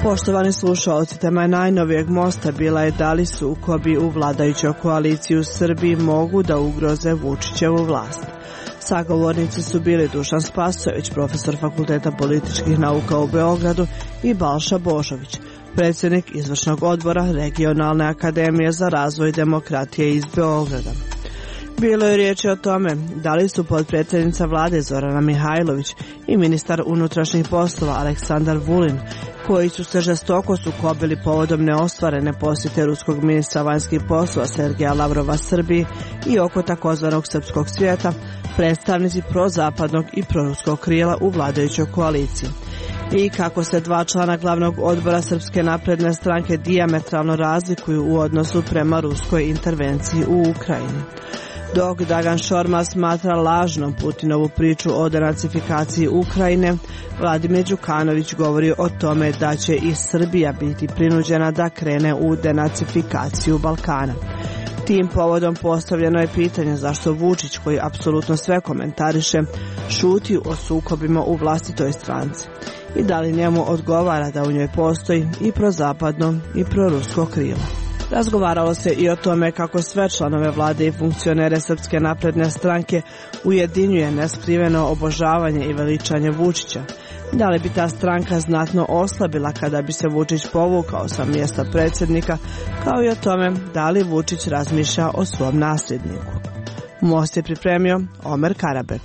Poštovani slušalci, tema najnovijeg mosta bila je da li sukobi u vladajućoj koaliciji u Srbiji mogu da ugroze Vučićevu vlast. Sagovornici su bili Dušan Spasojević, profesor Fakulteta političkih nauka u Beogradu, i Balša Božović, predsjednik izvršnog odbora Regionalne akademije za razvoj demokratije iz Beograda. Bilo je riječi o tome da li su potpredsjednica vlade Zorana Mihajlović i ministar unutrašnjih poslova Aleksandar Vulin, koji su se žestoko sukobili povodom neostvarene posjete ruskog ministra vanjskih poslova Sergeja Lavrova Srbiji i oko takozvanog srpskog svijeta, predstavnici prozapadnog i proruskog krila u vladajućoj koaliciji. I kako se dva člana glavnog odbora Srpske napredne stranke dijametralno razlikuju u odnosu prema ruskoj intervenciji u Ukrajini. Dok Dragan Šormaz smatra lažnom Putinovu priču o denacifikaciji Ukrajine, Vladimir Đukanović govori o tome da će i Srbija biti prinuđena da krene u denacifikaciju Balkana. Tim povodom postavljeno je pitanje zašto Vučić, koji apsolutno sve komentariše, šuti o sukobima u vlastitoj stranci i da li njemu odgovara da u njoj postoji i prozapadno i prorusko krilo. Razgovaralo se i o tome kako sve članove vlade i funkcionere Srpske napredne stranke ujedinjuje neskriveno obožavanje i veličanje Vučića. Da li bi ta stranka znatno oslabila kada bi se Vučić povukao sa mjesta predsjednika, kao i o tome da li Vučić razmišlja o svom nasljedniku. Most je pripremio Omer Karabek.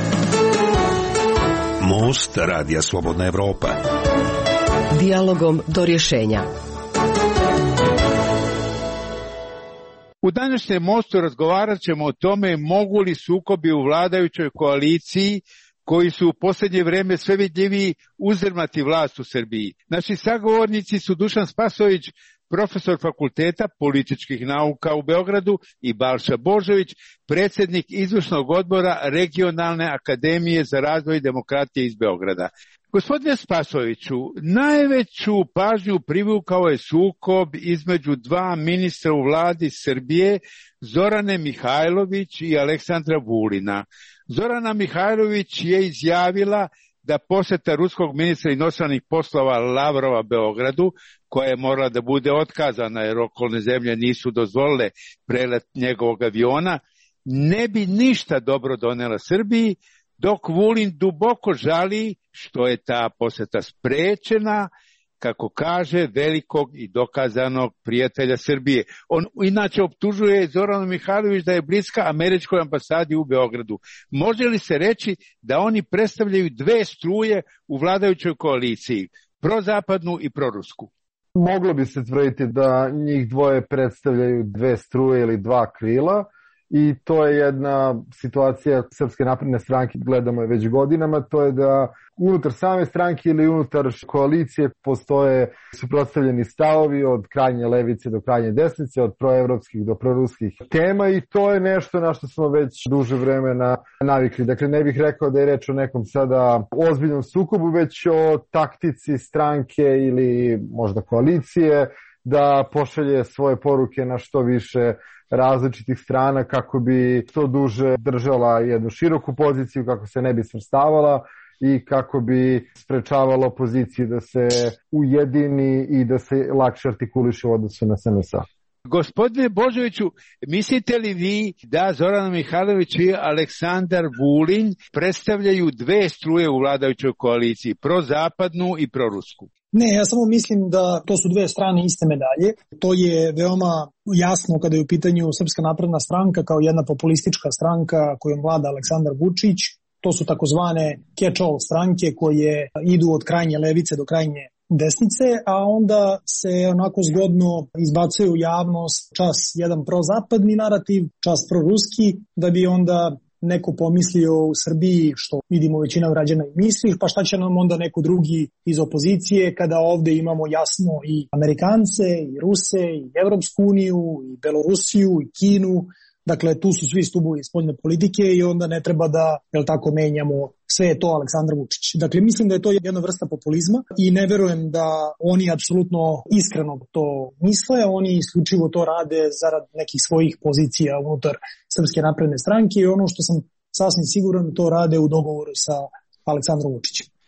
Most Radija Slobodna Evropa. Dijalogom do rješenja. U današnjem mostu razgovarat ćemo o tome mogu li sukobi u vladajućoj koaliciji, koji su u posljednje vrijeme sve vidljiviji, uzdrmati vlast u Srbiji. Naši sagovornici su Dušan Spasojević, profesor Fakulteta političkih nauka u Beogradu, i Balša Božović, predsjednik izvršnog odbora Regionalne akademije za razvoj demokratije iz Beograda. Gospodine Spasojeviću, najveću pažnju privukao je sukob između dva ministra u vladi Srbije, Zorane Mihajlović i Aleksandra Vulina. Zorana Mihajlović je izjavila da posjeta ruskog ministra inostranih poslova Lavrova Beogradu, koja je morala da bude otkazana jer okolne zemlje nisu dozvolile prelet njegovog aviona, ne bi ništa dobro donela Srbiji, dok Vulin duboko žali što je ta posjeta sprečena, kako kaže, velikog i dokazanog prijatelja Srbije. On inače optužuje Zoranu Mihajlović da je bliska američkoj ambasadi u Beogradu. Može li se reći da oni predstavljaju dve struje u vladajućoj koaliciji, prozapadnu i prorusku? Moglo bi se tvrditi da njih dvoje predstavljaju dve struje ili dva krila. I to je jedna situacija Srpske napredne stranke, gledamo je već godinama, to je da unutar same stranke ili unutar koalicije postoje suprotstavljeni stavovi od krajnje levice do krajnje desnice, od proevropskih do proruskih tema, i to je nešto na što smo već duže vremena navikli. Dakle, ne bih rekao da je reč o nekom sada ozbiljnom sukobu, već o taktici stranke ili možda koalicije da pošalje svoje poruke na što više različitih strana kako bi što duže držala jednu široku poziciju, kako se ne bi svrstavala i kako bi sprečavalo opoziciju da se ujedini i da se lakše artikuliše u odnosu na SNS-a. Gospodine Božoviću, mislite li vi da Zorana Mihajlović i Aleksandar Vulin predstavljaju dve struje u vladajućoj koaliciji, prozapadnu i prorusku? Ne, ja samo mislim da to su dve strane iste medalje. To je veoma jasno kada je u pitanju Srpska napredna stranka kao jedna populistička stranka kojom vlada Aleksandar Vučić. To su takozvane catch-all stranke koje idu od krajnje levice do krajnje desnice, a onda se onako zgodno izbacuje u javnost čas jedan prozapadni narativ, čas proruski, da bi onda neko pomislio u Srbiji, što vidimo većina građana i misli, pa šta će nam onda neko drugi iz opozicije kada ovde imamo jasno i Amerikance, i Ruse, i Evropsku uniju, i Belorusiju, i Kinu. Dakle, tu su svi stubovi spoljne politike i onda ne treba da, tako, menjamo sve je to Aleksandar Vučić. Dakle, mislim da je to jedna vrsta populizma i ne verujem da oni apsolutno iskreno to misle, oni isključivo to rade zarad nekih svojih pozicija unutar Srpske napredne stranke i ono što sam sasvim siguran to rade u dogovoru sa Aleksandrom Vučićem.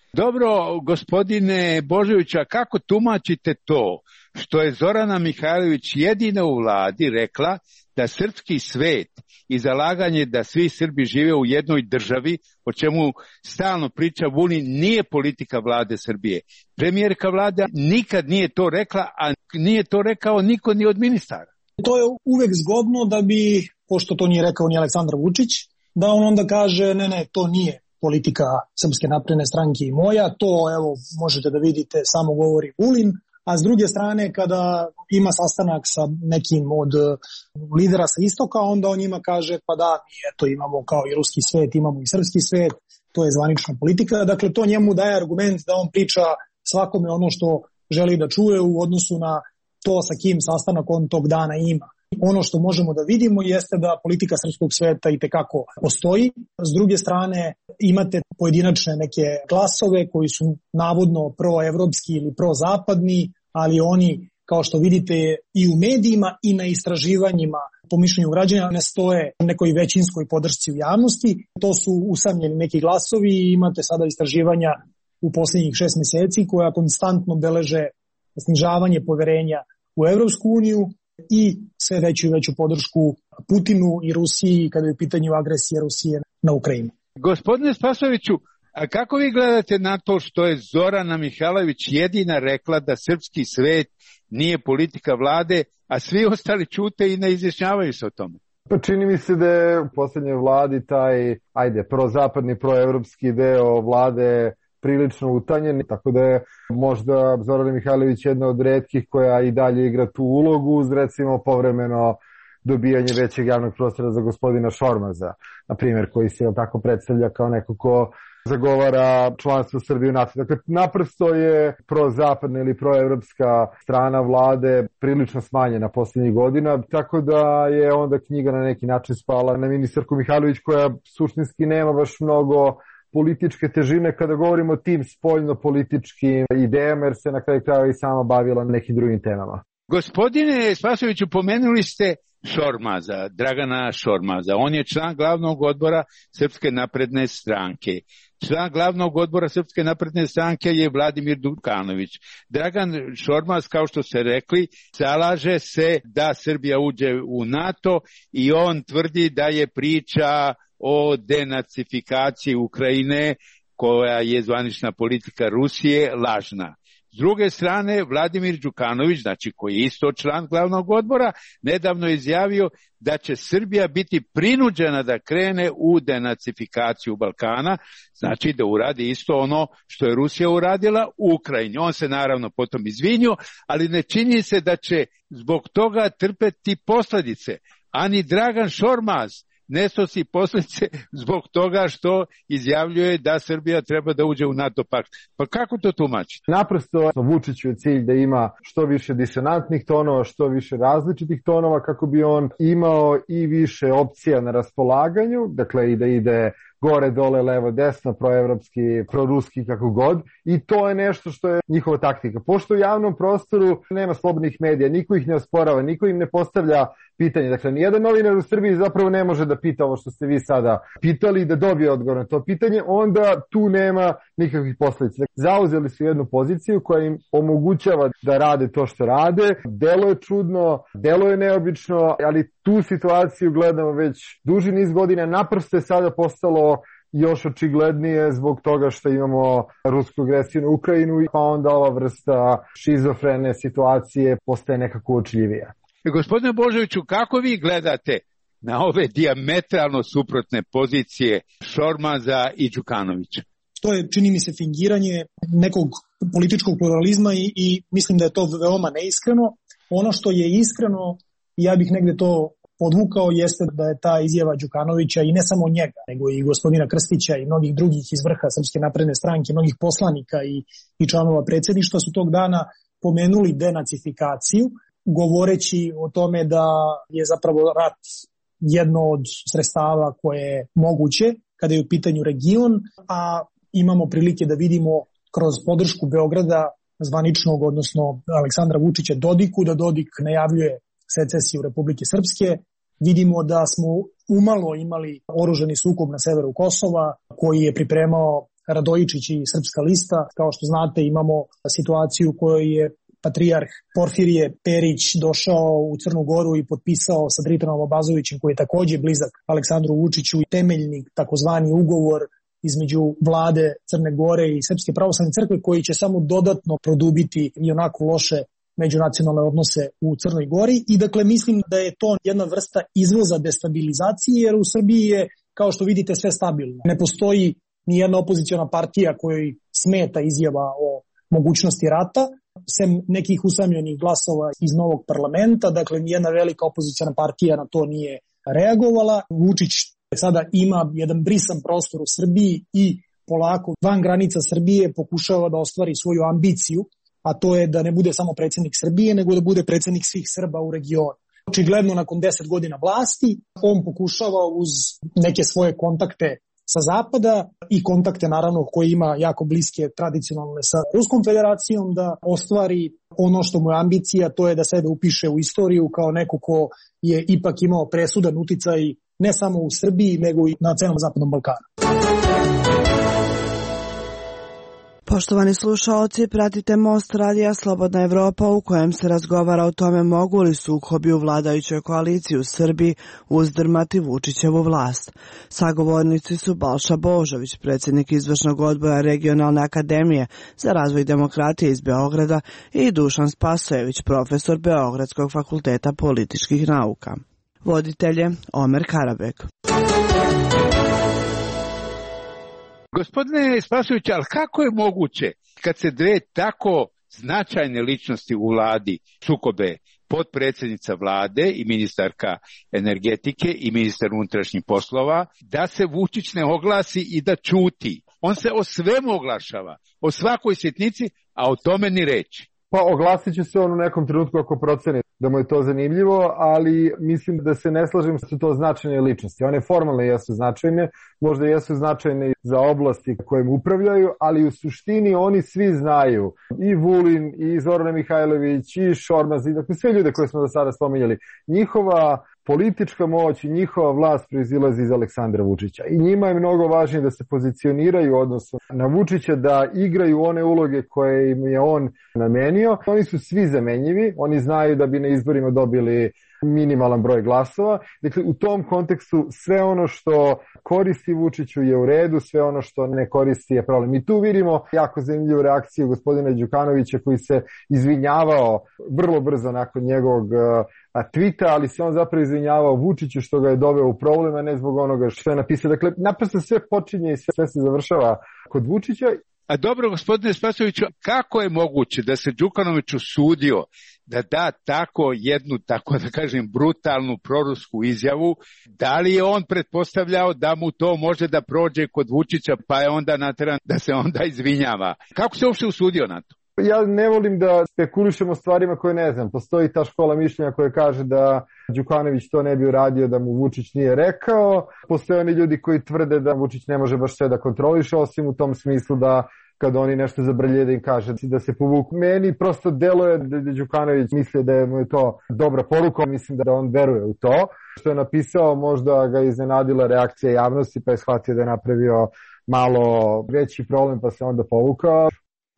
Dobro, gospodine Božovića, kako tumačite to što je Zorana Mihajlović jedina u vladi rekla da srpski svet i zalaganje da svi Srbi žive u jednoj državi, o čemu stalno priča Vulin, nije politika vlade Srbije. Premijerka vlade nikad nije to rekla, a nije to rekao niko ni od ministara. To je uvek zgodno da bi, pošto to nije rekao ni Aleksandar Vučić, da on onda kaže ne, to nije politika Srpske napredne stranke i moja, to evo možete da vidite, samo govori Vulin, a s druge strane kada ima sastanak sa nekim od lidera sa istoka, onda on njima kaže pa da, mi eto imamo kao i ruski svet, imamo i srpski svet, to je zvanična politika, dakle to njemu daje argument da on priča svakome ono što želi da čuje u odnosu na to sa kim sastanak on tog dana ima. Ono što možemo da vidimo jeste da politika srpskog sveta itekako postoji. S druge strane imate pojedinačne neke glasove koji su navodno proevropski ili prozapadni, ali oni, kao što vidite, i u medijima i na istraživanjima po mišljenju građana ne stoje nekoj većinskoj podršci u javnosti. To su usamljeni neki glasovi i imate sada istraživanja u posljednjih 6 meseci koja konstantno beleže snižavanje poverenja u Evropsku uniju i sve veću i veću podršku Putinu i Rusiji kada je u pitanju agresije Rusije na Ukrajinu. Gospodine Spasojeviću, a kako vi gledate na to što je Zorana Mihajlović jedina rekla da srpski svet nije politika vlade, a svi ostali ćute i ne izjašnjavaju se o tome? Pa čini mi se da je u posljednjoj vladi taj, prozapadni, proevropski deo vlade prilično utanjen, tako da je možda Zorana Mihajlović jedna od retkih koja i dalje igra tu ulogu uz recimo povremeno dobijanje većeg javnog prostora za gospodina Šormaza, na primjer, koji se tako predstavlja kao neko ko zagovara članstvo Srbije u NATO. Dakle, naprosto je prozapadna ili proevropska strana vlade prilično smanjena poslednjih godina, tako da je onda knjiga na neki način spala na ministarku Mihajlović koja suštinski nema baš mnogo političke težine kada govorimo o tim spoljno-političkim idejama, jer se na kraju krajeva i sama bavila nekim drugim temama. Gospodine Spasojeviću, pomenuli ste Šormaza, Dragana Šormaza. On je član glavnog odbora Srpske napredne stranke. Član glavnog odbora Srpske napredne stranke je Vladimir Đukanović. Dragan Šormaz, kao što ste rekli, zalaže se da Srbija uđe u NATO i on tvrdi da je priča o denacifikaciji Ukrajine, koja je zvanična politika Rusije, lažna. S druge strane, Vladimir Đukanović, znači koji je isto član glavnog odbora, nedavno je izjavio da će Srbija biti prinuđena da krene u denacifikaciju Balkana, znači da uradi isto ono što je Rusija uradila u Ukrajini. On se naravno potom izvinio, ali ne čini se da će zbog toga trpeti posljedice. Ani Dragan Šormaz ne snosi posljedice zbog toga što izjavljuje da Srbija treba da uđe u NATO pakt. Pa kako to tumačite? Naprosto Vučiću je cilj da ima što više disonantnih tonova, što više različitih tonova kako bi on imao i više opcija na raspolaganju, dakle i da ide gore, dole, levo, desno, proevropski, proruski, kako god. I to je nešto što je njihova taktika. Pošto u javnom prostoru nema slobodnih medija, niko ih ne osporava, niko im ne postavlja pitanje. Dakle, nijedan novinar u Srbiji zapravo ne može da pita ovo što ste vi sada pitali i da dobije odgovor na to pitanje, onda tu nema nikakvih posledica. Zauzeli su jednu poziciju koja im omogućava da rade to što rade. Delo je čudno, delo je neobično, ali tu situaciju gledamo već duži niz godina. Naprosto je sada postalo još očiglednije zbog toga što imamo rusku agresiju na Ukrajinu, pa onda ova vrsta šizofrene situacije postaje nekako uočljivija. Gospodine Božoviću, kako vi gledate na ove dijametralno suprotne pozicije Šormaza i Đukanovića? To je, čini mi se, fingiranje nekog političkog pluralizma i mislim da je to veoma neiskreno. Ono što je iskreno, ja bih negde to podvukao, jeste da je ta izjava Đukanovića i ne samo njega, nego i gospodina Krstića i mnogih drugih iz vrha Srpske napredne stranke, mnogih poslanika i članova predsjedništva su tog dana pomenuli denacifikaciju, govoreći o tome da je zapravo rat jedno od sredstava koje je moguće kada je u pitanju region, a imamo prilike da vidimo kroz podršku Beograda zvaničnog, odnosno Aleksandra Vučića Dodiku, da Dodik najavljuje secesiju Republike Srpske. Vidimo da smo umalo imali oružani sukob na severu Kosova koji je pripremao Radojičić i Srpska lista. Kao što znate, imamo situaciju u kojoj je patrijarh Porfirije Perić došao u Crnu Goru i potpisao sa Dritanom Abazovićem, koji je takođe blizak Aleksandru Vučiću, temeljni takozvani ugovor između vlade Crne Gore i Srpske pravoslavne crkve, koji će samo dodatno produbiti i onako loše međunacionalne odnose u Crnoj Gori. I dakle mislim da je to jedna vrsta izvoza destabilizacije, jer u Srbiji je, kao što vidite, sve stabilno. Ne postoji ni jedna opoziciona partija kojoj smeta izjava o mogućnosti rata, sem nekih usamljenih glasova iz novog parlamenta. Dakle, nijedna velika opoziciona partija na to nije reagovala. Vučić sada ima jedan brisan prostor u Srbiji i polako van granica Srbije pokušava da ostvari svoju ambiciju, a to je da ne bude samo predsjednik Srbije, nego da bude predsjednik svih Srba u regionu. Očigledno, nakon 10 godina vlasti, on pokušava uz neke svoje kontakte sa zapada i kontakte naravno koje ima jako bliske tradicionalne sa Ruskom federacijom, da ostvari ono što mu je ambicija, to je da sebe upiše u istoriju kao neko ko je ipak imao presudan uticaj ne samo u Srbiji, nego i na celom Zapadnom Balkanu. Poštovani slušaoci, pratite Most radija Slobodna Evropa, u kojem se razgovara o tome mogu li sukobi u vladajućoj koaliciji u Srbiji uzdrmati Vučićevu vlast. Sagovornici su Balša Božović, predsjednik izvršnog odbora Regionalne akademije za razvoj demokratije iz Beograda, i Dušan Spasojević, profesor Beogradskog fakulteta političkih nauka. Voditelj je Omer Karabek. Gospodine Spasojević, ali kako je moguće kad se dve tako značajne ličnosti u vladi sukobe, potpredsjednica vlade i ministarka energetike i ministar unutrašnjih poslova, da se Vučić ne oglasi i da ćuti? On se o svemu oglašava, o svakoj sitnici, a o tome ni reći. Pa oglasit će se on u nekom trenutku ako proceni da mu je to zanimljivo, ali mislim da se ne slažem da su to značajne ličnosti. One formalno jesu značajne, možda jesu značajne za oblasti kojim upravljaju, ali u suštini oni svi znaju, i Vulin, i Zorana Mihajlović, i Šormaz, i dakle sve ljude koje smo do sada spominjali. Njihova politička moć i njihova vlast proizilazi iz Aleksandra Vučića. I njima je mnogo važnije da se pozicioniraju u odnosu na Vučića, da igraju one uloge koje im je on namenio. Oni su svi zamenjivi, oni znaju da bi na izborima dobili minimalan broj glasova. Dakle, u tom kontekstu sve ono što koristi Vučiću je u redu, sve ono što ne koristi je problem. I tu vidimo jako zanimljivu reakciju gospodina Đukanovića, koji se izvinjavao vrlo brzo nakon njegovog tvita, ali se on zapravo izvinjavao Vučiću što ga je doveo u problem, a ne zbog onoga što je napisao. Dakle, naprosto sve počinje i sve se završava kod Vučića. A dobro, gospodine Spasojeviću, kako je moguće da se Đukanović usudio da da tako jednu, tako da kažem, brutalnu prorusku izjavu? Da li je on pretpostavljao da mu to može da prođe kod Vučića, pa je onda nateran da se onda izvinjava? Kako se uopšte usudio na to? Ja ne volim da spekulišemo stvarima koje ne znam. Postoji ta škola mišljenja koja kaže da Đukanović to ne bi uradio da mu Vučić nije rekao. Postoje oni ljudi koji tvrde da Vučić ne može baš sve da kontroliše, osim u tom smislu da kad oni nešto zabrlje da im kaže da se povuku. Meni prosto deluje da Đukanović misli da mu je to dobra poruka, mislim da on veruje u to. Što je napisao, možda ga iznenadila reakcija javnosti, pa je shvatio da je napravio malo veći problem, pa se onda povukao.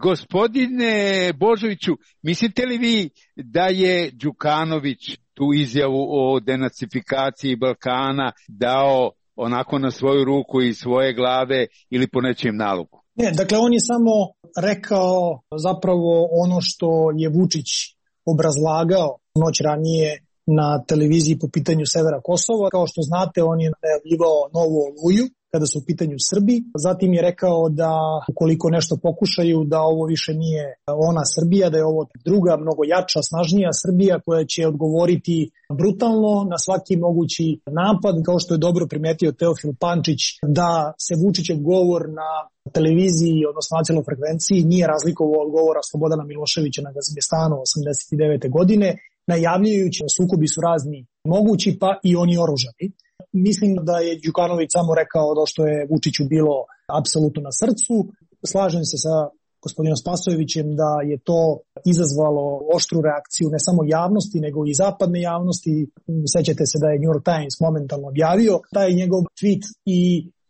Gospodine Božoviću, mislite li vi da je Đukanović tu izjavu o denacifikaciji Balkana dao onako na svoju ruku i svoje glave ili po nečijem nalogu? Ne, dakle on je samo rekao zapravo ono što je Vučić obrazlagao noć ranije na televiziji po pitanju severa Kosova. Kao što znate, on je najavljivao novu oluju kada su u pitanju Srbi. Zatim je rekao da ukoliko nešto pokušaju, da ovo više nije ona Srbija, da je ovo druga, mnogo jača, snažnija Srbija koja će odgovoriti brutalno na svaki mogući napad. Kao što je dobro primetio Teofil Pančić, da se Vučićev govor na televiziji, odnosno nacionalnoj frekvenciji, nije razlikovao od govora Slobodana Miloševića na Gazimestanu 89. godine, najavljujući da sukobi su razni mogući, pa i oni oružani. Mislim da je Đukanović samo rekao da što je Vučiću bilo apsolutno na srcu. Slažem se sa gospodinom Spasojevićem da je to izazvalo oštru reakciju ne samo javnosti, nego i zapadne javnosti. Sećate se da je New York Times momentalno objavio taj njegov tweet i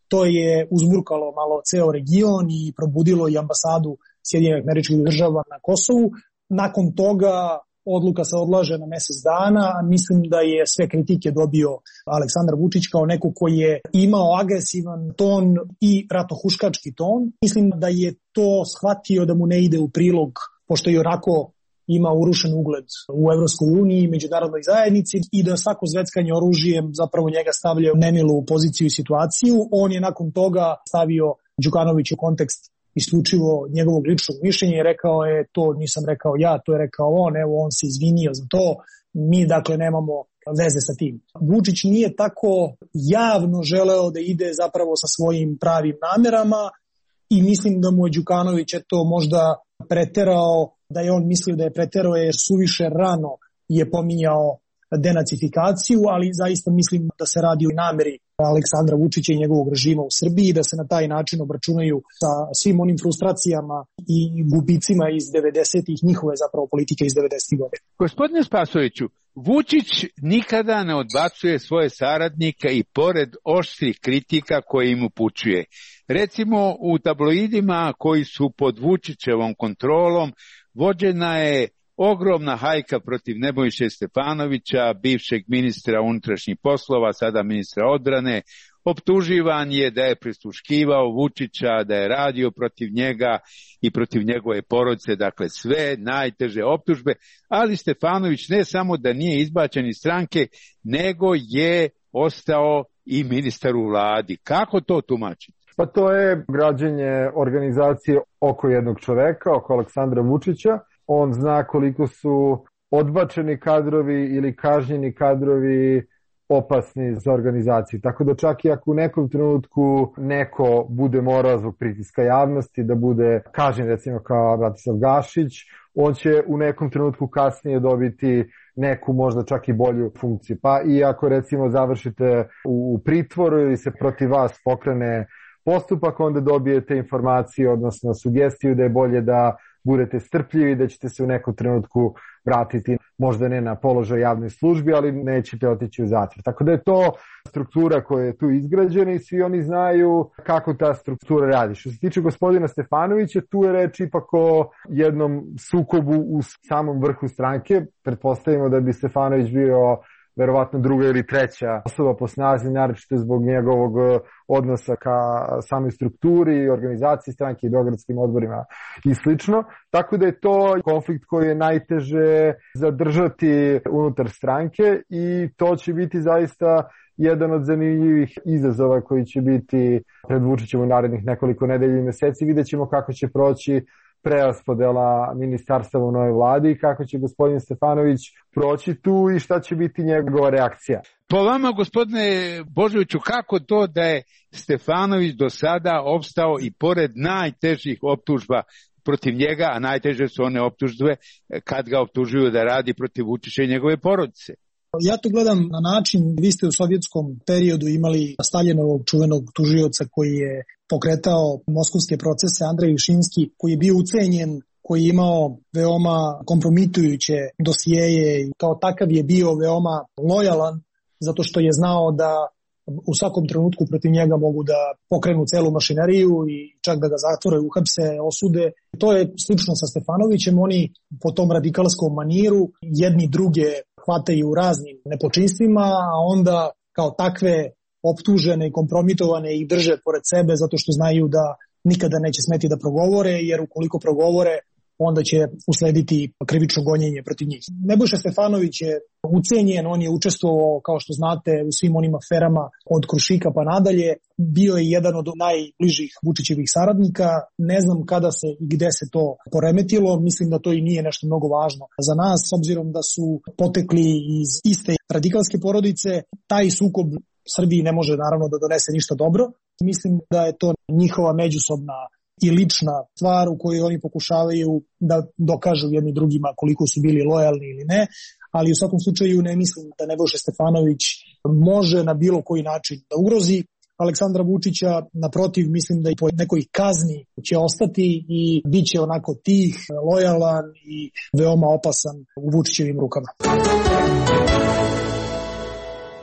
To je uzburkalo malo ceo region i probudilo i ambasadu Sjedinjenih Američkih Država na Kosovu. Nakon toga odluka se odlaže na mesec dana, a mislim da je sve kritike dobio Aleksandar Vučić kao neko koji je imao agresivan ton i ratohuškački ton. Mislim da je to shvatio da mu ne ide u prilog, pošto je onako ima urušen ugled u Evropskoj uniji i međunarodnoj zajednici i da svako zveckanje oružjem zapravo njega stavlja u nemilu poziciju i situaciju. On je nakon toga stavio Đukanović u kontekst isključivo njegovog ličnog mišljenja i rekao je, to nisam rekao ja, to je rekao on, evo on se izvinio za to, mi dakle nemamo veze sa tim. Vučić nije tako javno želeo da ide zapravo sa svojim pravim namerama i mislim da mu je Đukanović to možda preterao, da je on mislio da je preterao jer suviše rano je pominjao denacifikaciju, ali zaista mislim da se radi o nameri Aleksandra Vučića i njegovog režima u Srbiji, da se na taj način obračunaju sa svim onim frustracijama i gubicima iz 90-ih, njihove zapravo politike iz 90-ih godina. Gospodine Spasoviću, Vučić nikada ne odbacuje svoje saradnike i pored oštrih kritika koje im upućuje. Recimo u tabloidima koji su pod Vučićevom kontrolom vođena je ogromna hajka protiv Nebojše Stefanovića, bivšeg ministra unutrašnjih poslova, sada ministra odbrane. Optuživan je da je prisluškivao Vučića, da je radio protiv njega i protiv njegove porodice, dakle sve najteže optužbe, ali Stefanović ne samo da nije izbačen iz stranke, nego je ostao i ministar u vladi. Kako to tumačiti? Pa to je građenje organizacije oko jednog čoveka, oko Aleksandra Vučića. On zna koliko su odbačeni kadrovi ili kažnjeni kadrovi opasni za organizaciju. Tako da čak i ako u nekom trenutku neko bude morao zbog pritiska javnosti da bude kažnjen, recimo kao Bratislav Gašić, on će u nekom trenutku kasnije dobiti neku možda čak i bolju funkciju. Pa i ako recimo završite u pritvoru ili se protiv vas pokrene postupak, onda dobijete informaciju, odnosno sugestiju da je bolje da budete strpljivi, da ćete se u nekom trenutku vratiti, možda ne na položaj javnoj službi, ali nećete otići u zatvor. Tako da je to struktura koja je tu izgrađena i svi oni znaju kako ta struktura radi. Što se tiče gospodina Stefanovića, tu je reč ipak o jednom sukobu u samom vrhu stranke. Pretpostavimo da bi Stefanović bio verovatno druga ili treća osoba po snazi, naročito zbog njegovog odnosa ka samoj strukturi, organizaciji stranke i beogradskim odborima i slično. Tako da je to konflikt koji je najteže zadržati unutar stranke i to će biti zaista jedan od zanimljivih izazova koji će biti pred Vučićem u narednih nekoliko nedelja i meseci. Vidjet ćemo kako će proći preraspodela ministarstava u novoj vladi i kako će gospodin Stefanović proći tu i šta će biti njegova reakcija. Po vama, gospodine Božoviću, kako to da je Stefanović do sada opstao i pored najtežih optužba protiv njega, a najteže su one optužbe kad ga optužuju da radi protiv Vučića i njegove porodice? Ja to gledam na način, vi ste u sovjetskom periodu imali Staljinovog čuvenog tužioca koji je pokretao moskovske procese, Andrej Višinski, koji je bio ucenjen, koji je imao veoma kompromitujuće dosijeje i kao takav je bio veoma lojalan, zato što je znao da u svakom trenutku protiv njega mogu da pokrenu celu mašineriju i čak da ga zatvore, uhapse, osude. To je slično sa Stefanovićem, oni po tom radikalskom maniru jedni druge hvataju u raznim nepočinstvima, a onda kao takve optužene i kompromitovane ih drže pored sebe zato što znaju da nikada neće smeti da progovore, jer ukoliko progovore onda će uslediti krivično gonjenje protiv njih. Nebojša Stefanović je ucenjen, on je učestvovao, kao što znate, u svim onim aferama od Krušika pa nadalje. Bio je jedan od najbližih Vučićevih saradnika. Ne znam kada se i gde se to poremetilo. Mislim da to i nije nešto mnogo važno za nas, s obzirom da su potekli iz iste radikalske porodice. Taj sukob Srbiji ne može naravno da donese ništa dobro. Mislim da je to njihova međusobna i lična stvar u kojoj oni pokušavaju da dokažu jedni drugima koliko su bili lojalni ili ne, ali u svakom slučaju ne mislim da Nebojša Stefanović može na bilo koji način da ugrozi Aleksandra Vučića. Naprotiv, mislim da i po nekoj kazni će ostati i bit će onako tih, lojalan i veoma opasan u Vučićevim rukama.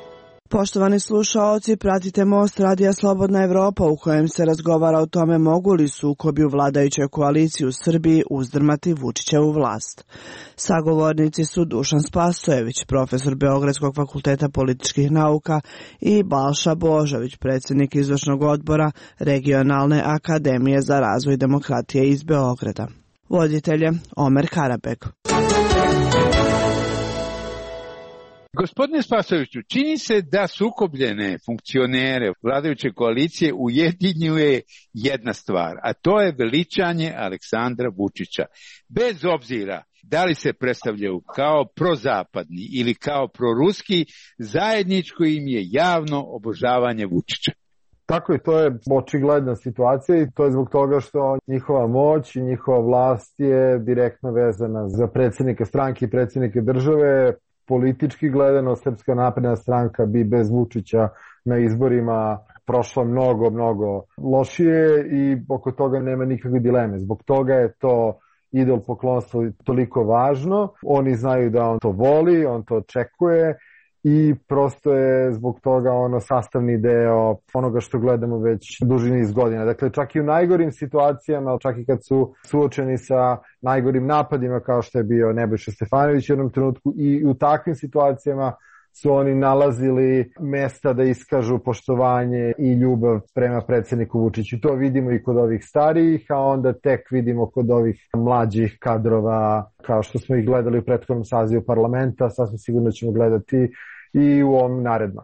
Poštovani slušaoci, pratite Most Radija Slobodna Evropa u kojem se razgovara o tome mogu li sukobi u vladajućoj koaliciji u Srbiji uzdrmati Vučićevu vlast. Sagovornici su Dušan Spasojević, profesor Beogradskog fakulteta političkih nauka, i Balša Božović, predsjednik izvršnog odbora Regionalne akademije za razvoj demokratije iz Beograda. Voditelj je Omer Karabeg. Gospodine Spasojeviću, čini se da sukobljene funkcionere vladajuće koalicije ujedinjuje jedna stvar, a to je veličanje Aleksandra Vučića. Bez obzira da li se predstavljaju kao prozapadni ili kao proruski, zajedničko im je javno obožavanje Vučića. Tako je, to je očigledna situacija i to je zbog toga što njihova moć i njihova vlast je direktno vezana za predsjednike stranke i predsjednike države. Politički gledano, Srpska napredna stranka bi bez Vučića na izborima prošla mnogo lošije i oko toga nema nikakve dileme. Zbog toga je to idol poklonstvo toliko važno. Oni znaju da on to voli, on to očekuje i prosto je zbog toga ono sastavni deo onoga što gledamo već duži niz godina. Dakle, čak i u najgorim situacijama, čak i kad su suočeni sa najgorim napadima kao što je bio Nebojša Stefanović u jednom trenutku, i u takvim situacijama su oni nalazili mesta da iskažu poštovanje i ljubav prema predsjedniku Vučiću. To vidimo i kod ovih starijih, a onda tek vidimo kod ovih mlađih kadrova, kao što smo ih gledali u prethodnom sazivu parlamenta, sasvim sigurno ćemo gledati i u ovom narednom.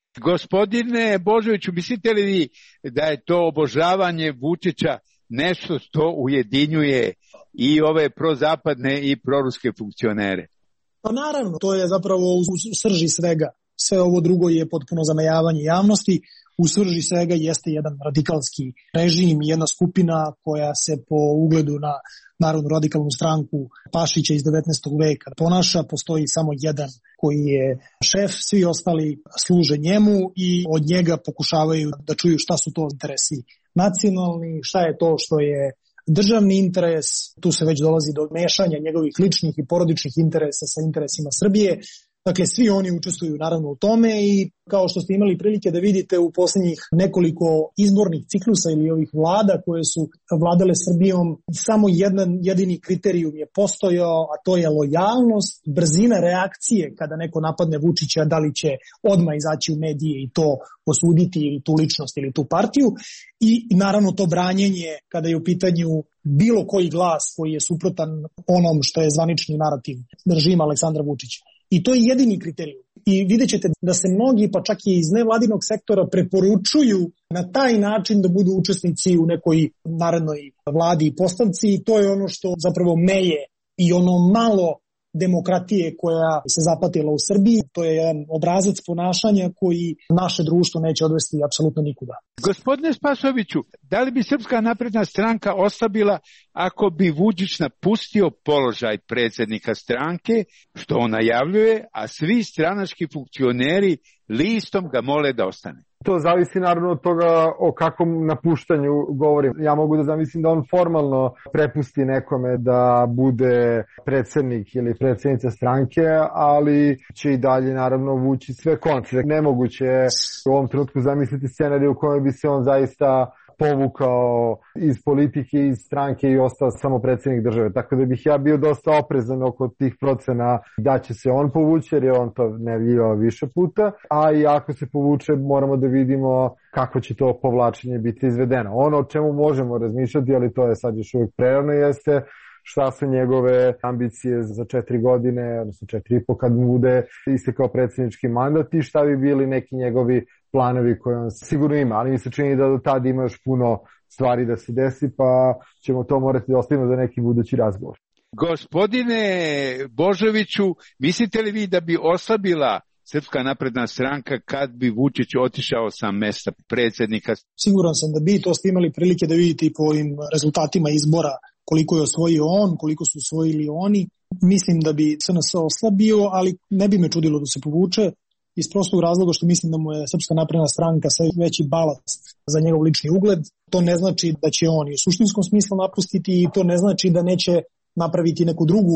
Gospodine Božoviću, mislite li vi da je to obožavanje Vučića nešto što ujedinjuje i ove prozapadne i proruske funkcionere? Pa naravno, to je zapravo u srži svega. Sve ovo drugo je potpuno zamajavanje javnosti. U srži svega jeste jedan radikalski režim, jedna skupina koja se po ugledu na Narodnu radikalnu stranku Pašića iz 19. veka ponaša. Postoji samo jedan koji je šef, svi ostali služe njemu i od njega pokušavaju da čuju šta su to interesi nacionalni, šta je to što je državni interes. Tu se već dolazi do mešanja njegovih ličnih i porodičnih interesa sa interesima Srbije. Dakle, svi oni učestvuju naravno u tome i kao što ste imali prilike da vidite u posljednjih nekoliko izbornih ciklusa ili ovih vlada koje su vladale Srbijom, samo jedan jedini kriterijum je postojao, a to je lojalnost, brzina reakcije kada neko napadne Vučića, da li će odmah izaći u medije i to osuditi ili tu ličnost ili tu partiju, i naravno to branjenje kada je u pitanju bilo koji glas koji je suprotan onom što je zvanični narativ režima Aleksandra Vučića. I to je jedini kriterijum. I vidjet ćete da se mnogi, pa čak i iz nevladinog sektora, preporučuju na taj način da budu učesnici u nekoj narednoj vladi i postavci, i to je ono što zapravo meje i ono malo demokratije koja se zapatila u Srbiji. To je jedan obrazac ponašanja koji naše društvo neće odvesti apsolutno nikuda. Gospodine Spasojeviću, da li bi Srpska napredna stranka oslabila ako bi Vučić napustio položaj predsjednika stranke, što on najavljuje, a svi stranački funkcioneri listom ga mole da ostane? To zavisi naravno od toga o kakvom napuštanju govorim. Ja mogu da zamislim da on formalno prepusti nekome da bude predsjednik ili predsjednica stranke, ali će i dalje naravno vući sve konce. Nemoguće je u ovom trenutku zamisliti scenarij u kojem bi se on zaista povukao iz politike, iz stranke i ostao samo predsjednik države. Tako da bih ja bio dosta oprezan oko tih procena da će se on povući, jer je on to najavljivao više puta, a i ako se povuče moramo da vidimo kako će to povlačenje biti izvedeno. Ono o čemu možemo razmišljati, ali to je sad još uvijek prerano, jeste šta su njegove ambicije za 4 godine, odnosno 4,5 kad mu bude istekao predsjednički mandat, i šta bi bili neki njegovi planovi koje on sigurno ima, ali mi se čini da do tada ima još puno stvari da se desi, pa ćemo to morati da ostavimo za neki budući razgovor. Gospodine Božoviću, mislite li vi da bi oslabila Srpska napredna stranka kad bi Vučić otišao sa mesta predsjednika? Siguran sam da bi, to ste imali prilike da vidite i po ovim rezultatima izbora, koliko je osvojio on, koliko su osvojili oni. Mislim da bi SNS oslabio, ali ne bi me čudilo da se povuče, iz prostog razloga što mislim da mu je Srpska napredna stranka sve veći balast za njegov lični ugled. To ne znači da će on i u suštinskom smislu napustiti, i to ne znači da neće napraviti neku drugu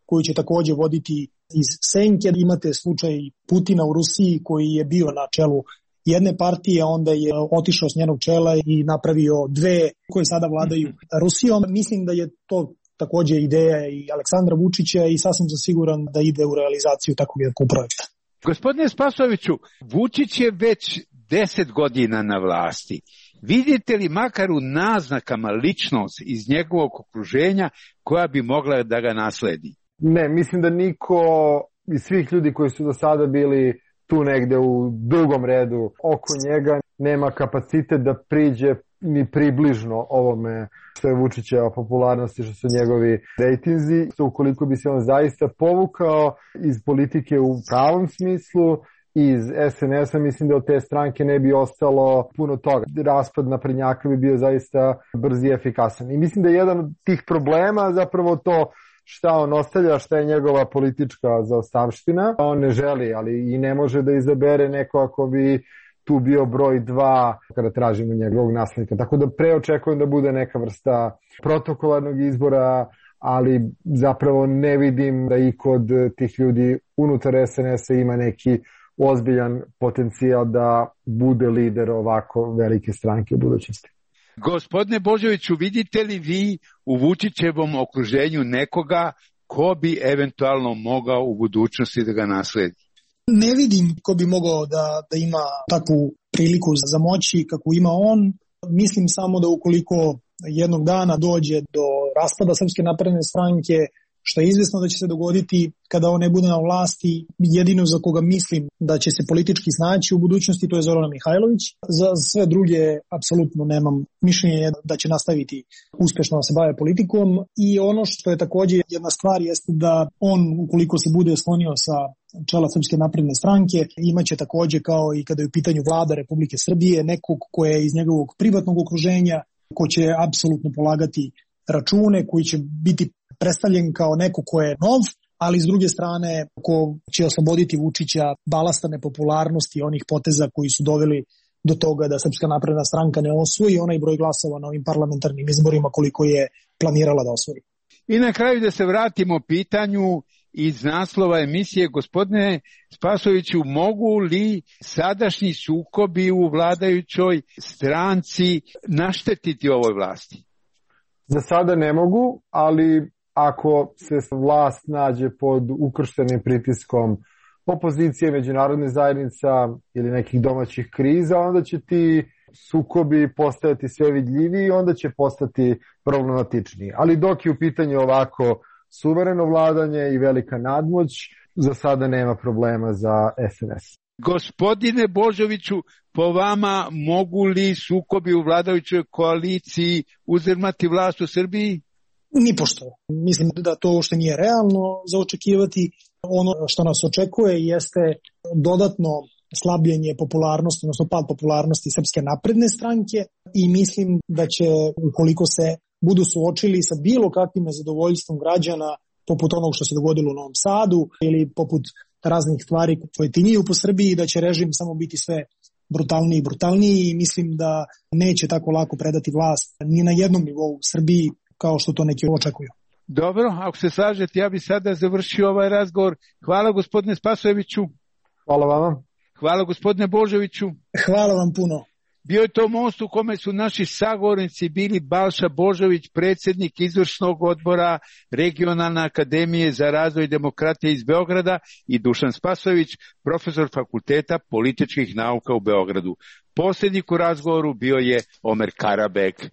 koju će takođe voditi iz senke. Imate slučaj Putina u Rusiji koji je bio na čelu jedne partije, a onda je otišao s njenog čela i napravio dve koje sada vladaju Rusijom. Mislim da je to takođe ideja i Aleksandra Vučića i sasvim sam siguran da ide u realizaciju takvog jednog projekta. Gospodine Spasojeviću, Vučić je već 10 godina na vlasti. Vidite li makar u naznakama ličnost iz njegovog okruženja koja bi mogla da ga nasledi? Ne, mislim da niko iz svih ljudi koji su do sada bili tu negde u drugom redu oko njega nema kapacitet da priđe ni približno ovome što je Vučićeva popularnosti, što su njegovi rejtinzi. Ukoliko bi se on zaista povukao iz politike u pravom smislu, iz SNS-a, mislim da od te stranke ne bi ostalo puno toga. Raspad naprednjaka bi bio zaista brz i efikasan. I mislim da je jedan od tih problema zapravo to šta on ostavlja, šta je njegova politička zaostavština. On ne želi, ali i ne može da izabere neko ako bi tu bio broj 2 kada tražimo njegovog naslednika. Tako da preočekujem da bude neka vrsta protokolarnog izbora, ali zapravo ne vidim da i kod tih ljudi unutar SNS-a ima neki ozbiljan potencijal da bude lider ovako velike stranke u budućnosti. Gospodine Božoviću, vidite li vi u Vučićevom okruženju nekoga ko bi eventualno mogao u budućnosti da ga nasledi? Ne vidim ko bi mogao da ima takvu priliku za moći kako ima on. Mislim samo da ukoliko jednog dana dođe do raspada Srpske napredne stranke, što je izvesno da će se dogoditi kada on ne bude na vlasti, jedino za koga mislim da će se politički snaći u budućnosti, to je Zorana Mihajlović. Za sve druge apsolutno nemam mišljenje da će nastaviti uspešno da se bave politikom. I ono što je takođe jedna stvar jeste da on, ukoliko se bude sklonio sa čela Srpske napredne stranke, imaće takođe kao i kada je u pitanju vlada Republike Srbije nekog ko je iz njegovog privatnog okruženja, ko će apsolutno polagati račune, koji će biti predstavljen kao neko ko je nov, ali s druge strane ko će osloboditi Vučića balasta nepopularnosti onih poteza koji su doveli do toga da Srpska napredna stranka ne osvoji onaj broj glasova na ovim parlamentarnim izborima koliko je planirala da osvoji. I na kraju da se vratimo pitanju iz naslova emisije, gospodine Spasojeviću, mogu li sadašnji sukobi u vladajućoj stranci naštetiti ovoj vlasti? Za sada ne mogu, ali ako se vlast nađe pod ukrštenim pritiskom opozicije, međunarodne zajednica ili nekih domaćih kriza, onda će ti sukobi postajati sve vidljiviji i onda će postati problematičniji. Ali dok je u pitanju ovako suvereno vladanje i velika nadmoć, za sada nema problema za SNS. Gospodine Božoviću, po vama mogu li sukobi u vladajućoj koaliciji uzdrmati vlast u Srbiji? Nipošto. Mislim da to uopšte nije realno za očekivati. Ono što nas očekuje jeste dodatno slabljenje popularnosti, odnosno pad popularnosti Srpske napredne stranke i mislim da će, ukoliko se budu suočili sa bilo kakvim nezadovoljstvom građana, poput onog što se dogodilo u Novom Sadu ili poput raznih stvari koje tiniju po Srbiji, da će režim samo biti sve brutalniji i brutalniji i mislim da neće tako lako predati vlast ni na jednom nivou u Srbiji kao što to neki očekuju. Dobro, ako se slažete, ja bih sada završio ovaj razgovor. Hvala gospodine Spasojeviću. Hvala vama. Hvala gospodine Božoviću. Hvala vam puno. Bio je to most u kome su naši sagovornici bili Balša Božović, predsjednik izvršnog odbora Regionalne akademije za razvoj demokratije iz Beograda i Dušan Spasojević, profesor Fakulteta političkih nauka u Beogradu. Posljednik u razgovoru bio je Omer Karabek.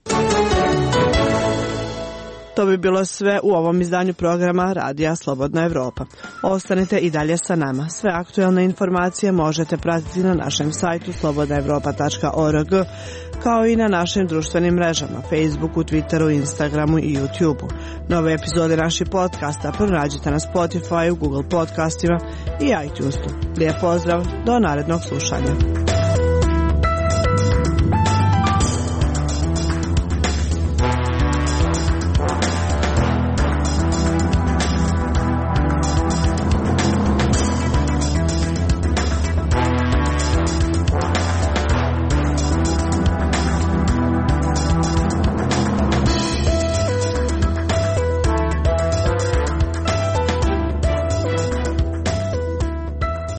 To bi bilo sve u ovom izdanju programa Radija Slobodna Evropa. Ostanite i dalje sa nama. Sve aktuelne informacije možete pratiti na našem sajtu slobodnaevropa.org, kao i na našim društvenim mrežama, Facebooku, Twitteru, Instagramu i YouTubeu. Nove epizode naših podcasta pronađite na Spotify, Google podcastima i iTunesu. Lijep pozdrav, do narednog slušanja.